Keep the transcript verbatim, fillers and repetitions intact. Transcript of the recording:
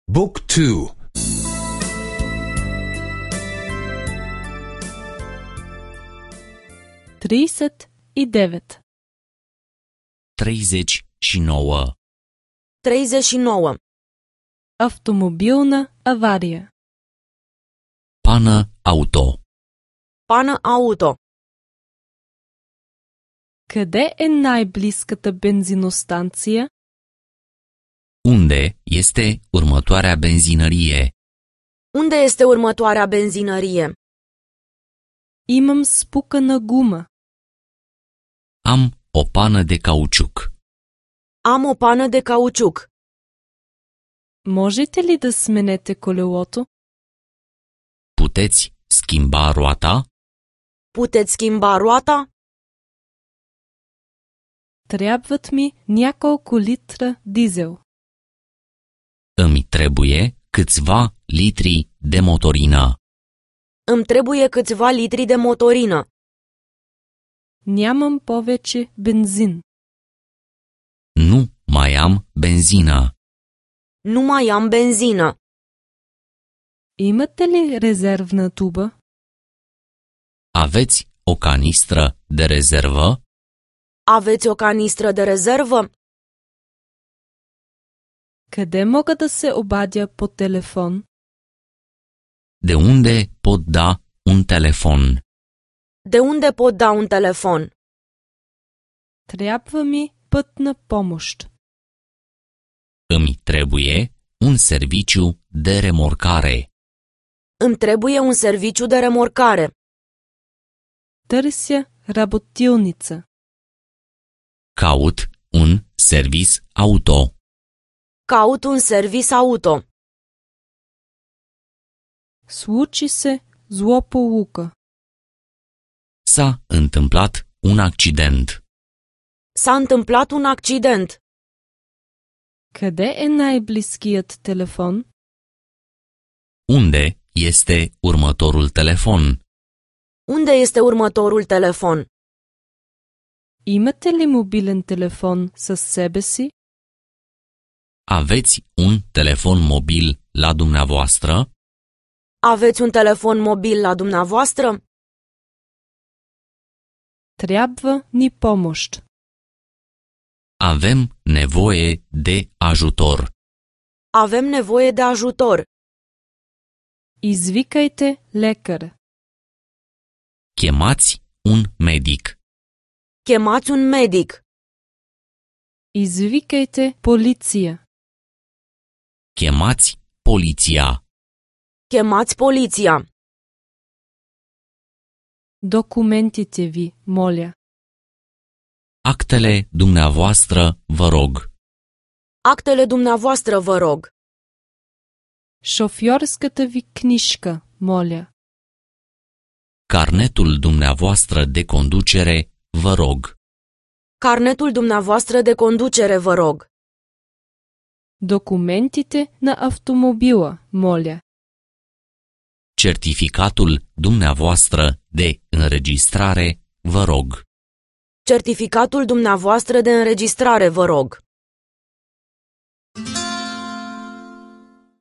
Book two. тридцать и девять. treizeci și nouă. treizeci și nouă. Автомобилна авария. Pană auto. Pană auto. Къде е най-близката бензиностанция? Unde este următoarea benzinărie? Unde este următoarea benzinărie? Имам спукана гума. Am o pană de cauciuc. Am o pană de cauciuc. Можете ли да сменете колелото? Puteți schimba roata? Puteți schimba roata? Трябват ми няколко литра дизел. Îmi trebuie câțiva litri de motorină. Îmi trebuie câțiva litri de motorină. Нямам повече бензин. Nu mai am benzină. Nu mai am benzină. Имате ли резервна туба? Aveți o canistră de rezervă? Aveți o canistră de rezervă? Къде мога да се обадя по телефон? De unde pot da un telefon? De unde pot da un telefon? Трябва ми пътна помощ. Îmi trebuie un serviciu de remorcare. Îmi trebuie un serviciu de remorcare. Търся работилница. Caut un servis auto. Caut un servis auto. Случи се злополука. S-a întâmplat un accident. S-a întâmplat un accident. Къде е най-близкият телефон? Unde este următorul telefon? Unde este următorul telefon? Имате ли мобилен телефон със себе си? Aveți un telefon mobil la dumneavoastră? Aveți un telefon mobil la dumneavoastră? Трябва ни помощ. Avem nevoie de ajutor. Avem nevoie de ajutor. Извикайте лекар. Chemați un medic. Chemați un medic. Извикайте полиция. Chemați poliția. Chemați poliția. Документите ви, моля. Actele dumneavoastră, vă rog. Actele dumneavoastră, vă rog. Шофьорската ви книжка, моля. Carnetul dumneavoastră de conducere, vă rog. Carnetul dumneavoastră de conducere, vă rog. Документите на автомобила, моля. Certificatul dumneavoastră de înregistrare, vă rog. Certificatul dumneavoastră de înregistrare, vă rog.